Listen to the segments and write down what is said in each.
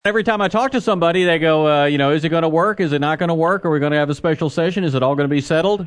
Every time I talk to somebody, they go, is it going to work? Is it not going to work? Are we going to have a special session? Is it all going to be settled?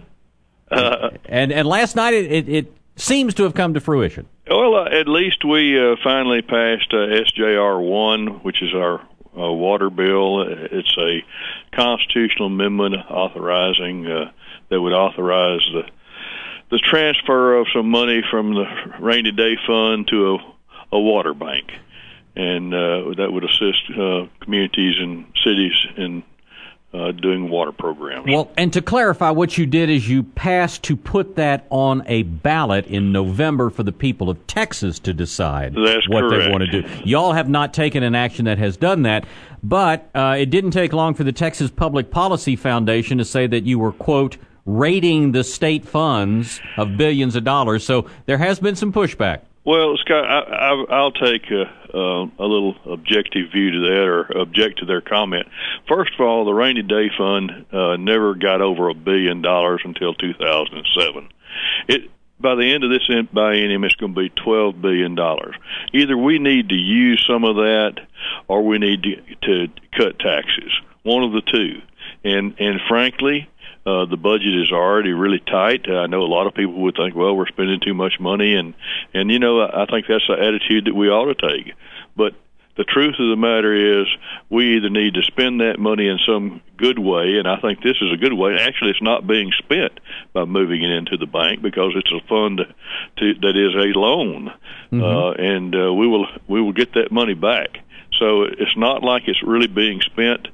And last night, it seems to have come to fruition. Well, at least we finally passed SJR 1, which is our water bill. It's a constitutional amendment authorizing that would authorize the transfer of some money from the rainy day fund to a water bank. And that would assist communities and cities in doing water programs. Well, and to clarify, what you did is you passed to put that on a ballot in November for the people of Texas to decide That's what correct. they want to do. Y'all have not taken an action that has done that, but it didn't take long for the Texas Public Policy Foundation to say that you were, quote, raiding the state funds of billions of dollars. So there has been some pushback. Well, Scott, I'll take a little objective view to that, or object to their comment. First of all, the rainy day fund never got over $1 billion until 2007. By the end of this biennium, it's going to be $12 billion. Either we need to use some of that, or we need to cut taxes. One of the two. And frankly, the budget is already really tight. I know a lot of people would think, well, we're spending too much money, and I think that's the attitude that we ought to take. But the truth of the matter is, we either need to spend that money in some good way, and I think this is a good way. Actually, it's not being spent by moving it into the bank, because it's a fund that is a loan, and we will get that money back. So it's not like it's really being spent.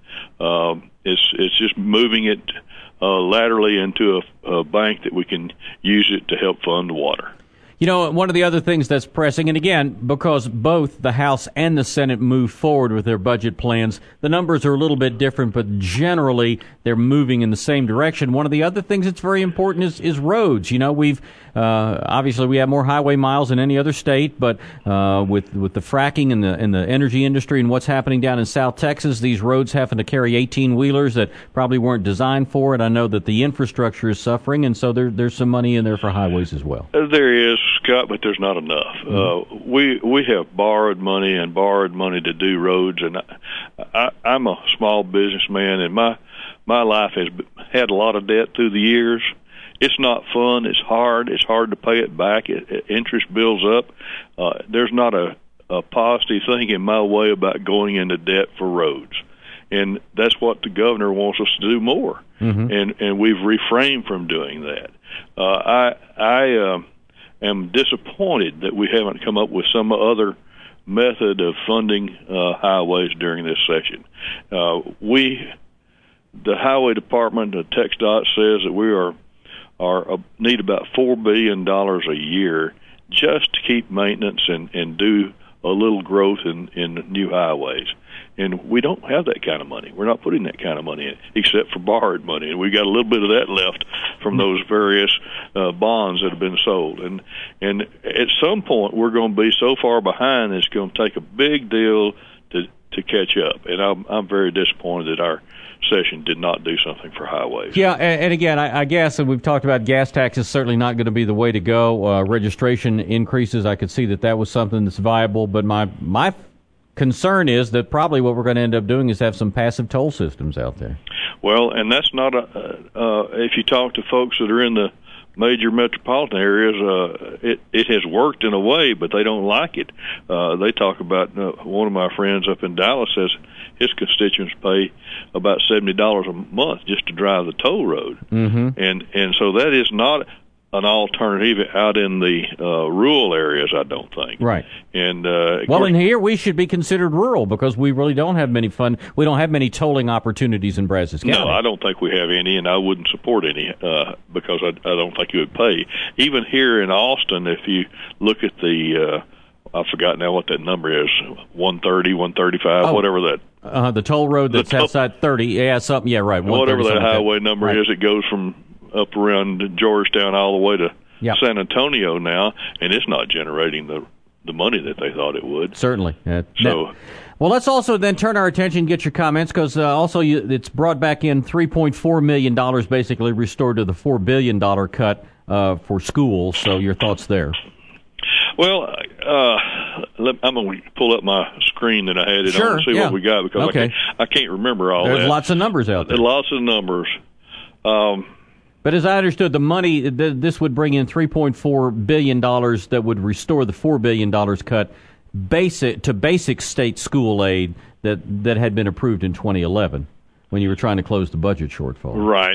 It's just moving it laterally into a bank that we can use it to help fund water. You know, one of the other things that's pressing, and again, because both the House and the Senate moved forward with their budget plans, the numbers are a little bit different, but generally they're moving in the same direction. One of the other things that's very important is roads. You know, we've obviously we have more highway miles than any other state, but with the fracking and the energy industry and what's happening down in South Texas, these roads having to carry 18-wheelers that probably weren't designed for it. I know that the infrastructure is suffering, and so there's some money in there for highways as well. There is, Scott, but there's not enough. We have borrowed money to do roads, and I'm a small businessman, and my life has had a lot of debt through the years. It's not fun. It's hard. It's hard to pay it back. Interest builds up. There's not a positive thing in my way about going into debt for roads, and that's what the governor wants us to do more. And we've refrained from doing that. I am disappointed that we haven't come up with some other method of funding highways during this session. The Highway Department, the TxDOT, says that we need about $4 billion a year just to keep maintenance and do a little growth in new highways. And we don't have that kind of money. We're not putting that kind of money in, except for borrowed money. And we got a little bit of that left from those various bonds that have been sold. And at some point, we're going to be so far behind, it's going to take a big deal to catch up. And I'm very disappointed that our session did not do something for highways. Yeah, and again, I guess, and we've talked about gas taxes, certainly not going to be the way to go. Registration increases, I could see that was something that's viable, but my concern is that probably what we're going to end up doing is have some passive toll systems out there. Well, and that's not if you talk to folks that are in the major metropolitan areas, it has worked in a way, but they don't like it. They talk about, one of my friends up in Dallas says his constituents pay about $70 a month just to drive the toll road. And so that is not an alternative out in the rural areas, I don't think. Right. And well, in here we should be considered rural because we really don't have many we don't have many tolling opportunities in Brazos County. No, I don't think we have any, and I wouldn't support any because I don't think you would pay. Even here in Austin, if you look at the I forgot now what that number is, 130, 135, whatever that. The toll road that's outside 30, yeah, right. Whatever that highway number is, it goes from up around Georgetown all the way to San Antonio now, and it's not generating the money that they thought it would. Certainly. Well, let's also then turn our attention, get your comments, because also it's brought back in $3.4 million, basically restored to the $4 billion cut for schools. So your thoughts there? Well, I'm going to pull up my screen that I had it on and see what we got, because I can't remember all that. There's lots of numbers out there. Lots of numbers. But as I understood, the money, this would bring in $3.4 billion that would restore the $4 billion cut to basic state school aid that had been approved in 2011 when you were trying to close the budget shortfall. Right.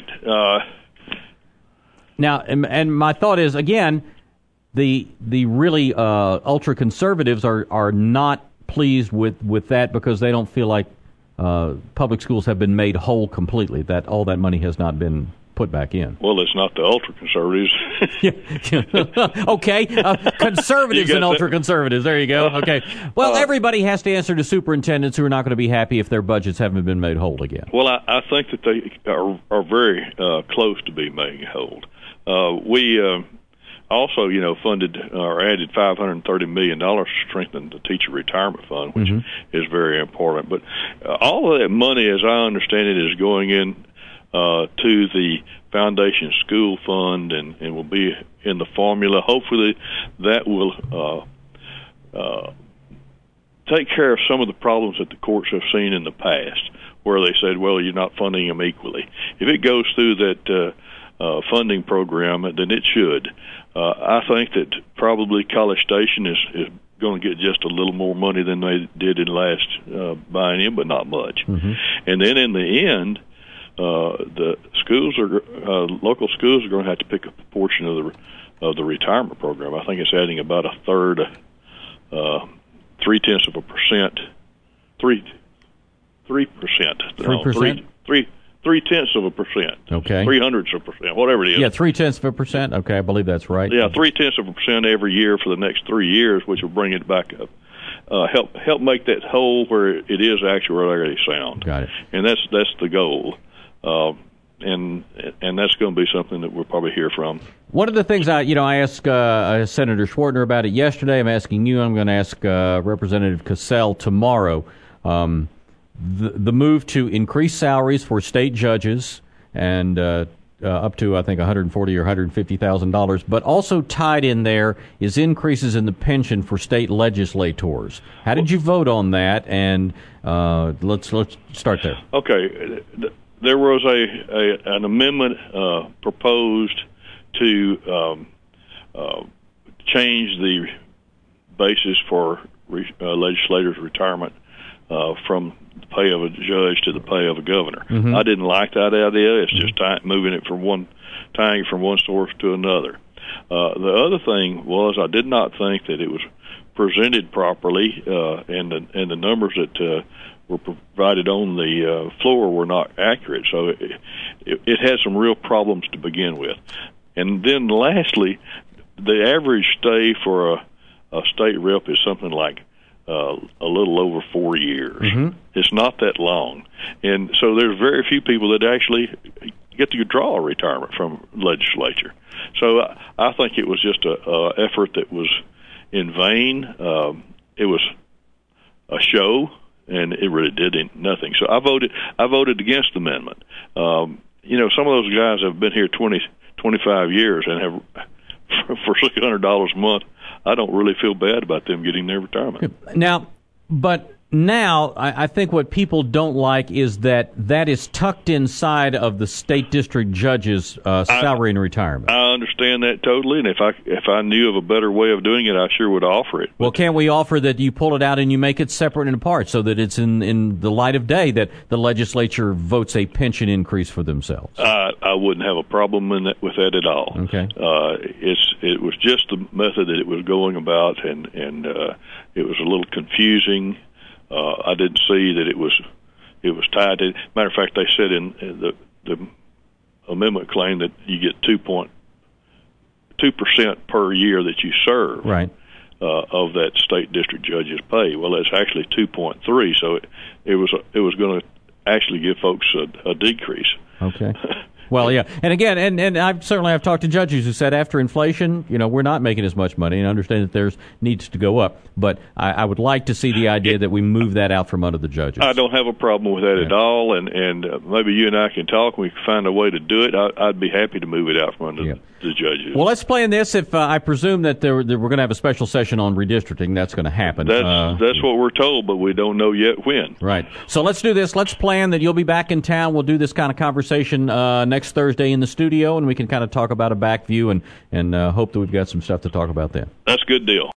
Now, and my thought is, again, the really ultra-conservatives are not pleased with that, because they don't feel like public schools have been made whole completely, that all that money has not been put back in. Well, it's not the ultra-conservatives. Okay, conservatives and ultra-conservatives. There you go. Okay. Well, everybody has to answer to superintendents who are not going to be happy if their budgets haven't been made whole again. Well, I think that they are very close to being made whole. We also, funded or added $530 million to strengthen the teacher retirement fund, which is very important. But all of that money, as I understand it, is going in to the Foundation School Fund and will be in the formula. Hopefully that will take care of some of the problems that the courts have seen in the past, where they said, well, you're not funding them equally. If it goes through that funding program, then it should. I think that probably College Station is going to get just a little more money than they did in last biennium, but not much. And then in the end, the schools local schools are going to have to pick a proportion of the retirement program. I think it's adding about a third, 0.3%, 3%. 0.3%. Okay. 0.03%, whatever it is. Yeah, 0.3%. Okay, I believe that's right. Yeah, 0.3% every year for the next 3 years, which will bring it back up. Help make that whole where it is actuarially sound. Got it. And that's the goal. And that's going to be something that we'll probably hear from. One of the things I asked Senator Schwartner about it yesterday. I'm asking you. I'm going to ask Representative Cassell tomorrow. The move to increase salaries for state judges and up to, I think, $140,000 or $150,000, but also tied in there is increases in the pension for state legislators. How did you vote on that? And let's start there. Okay. There was an amendment proposed to change the basis for legislators' retirement from the pay of a judge to the pay of a governor. I didn't like that idea. It's just moving it from one source to another. The other thing was I did not think that it was presented properly, and the numbers that were provided on the floor were not accurate. So it had some real problems to begin with. And then lastly, the average stay for a state rep is something like a little over 4 years. It's not that long. And so there's very few people that actually get to draw a retirement from legislature. So I think it was just a effort that was in vain. It was a show, and it really did nothing. So I voted against the amendment. Some of those guys have been here 25 years and have for $600 a month. I don't really feel bad about them getting their retirement. Now, I think what people don't like is that is tucked inside of the state district judge's salary and retirement. I understand that totally, and if I knew of a better way of doing it, I sure would offer it. Well, can't we offer that you pull it out and you make it separate and apart so that it's in the light of day that the legislature votes a pension increase for themselves? I wouldn't have a problem with that at all. Okay. It was just the method that it was going about, and it was a little confusing. I didn't see that it was tied to. Matter of fact, they said in the amendment claim that you get 2% per year that you serve, right, of that state district judge's pay. Well, that's actually 2.3, so it was going to actually give folks a decrease. Okay. Well, yeah, and again, and I've talked to judges who said after inflation, we're not making as much money, and I understand that there's needs to go up, but I would like to see the idea that we move that out from under the judges. I don't have a problem with that at all, and maybe you and I can talk, and we can find a way to do it. I'd be happy to move it out from under the the judges. Well, let's plan this. If I presume that we're going to have a special session on redistricting, that's going to happen. That's what we're told, but we don't know yet when. Right. So let's do this. Let's plan that you'll be back in town. We'll do this kind of conversation next Thursday in the studio, and we can kind of talk about a back view and hope that we've got some stuff to talk about then. That's a good deal.